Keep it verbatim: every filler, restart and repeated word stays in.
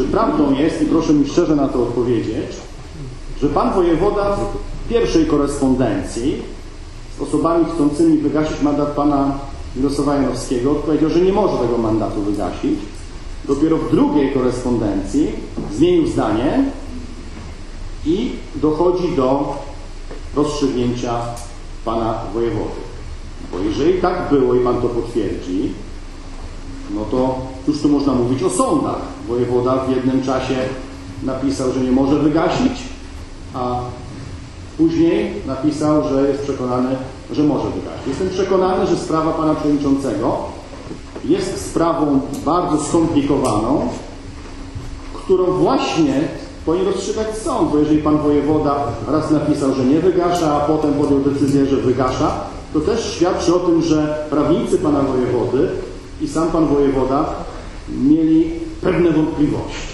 prawdą jest, i proszę mi szczerze na to odpowiedzieć, że pan wojewoda w pierwszej korespondencji z osobami chcącymi wygasić mandat pana Mirosława Janowskiego odpowiedział, że nie może tego mandatu wygasić. Dopiero w drugiej korespondencji zmienił zdanie i dochodzi do rozstrzygnięcia pana wojewody. Bo jeżeli tak było i pan to potwierdzi, no to już tu można mówić o sądach. Wojewoda w jednym czasie napisał, że nie może wygasić, a później napisał, że jest przekonany, że może wygasić. Jestem przekonany, że sprawa pana przewodniczącego jest sprawą bardzo skomplikowaną, którą właśnie powinien rozstrzygać sąd, bo jeżeli pan wojewoda raz napisał, że nie wygasza, a potem podjął decyzję, że wygasza, to też świadczy o tym, że prawnicy pana wojewody i sam pan wojewoda mieli pewne wątpliwości.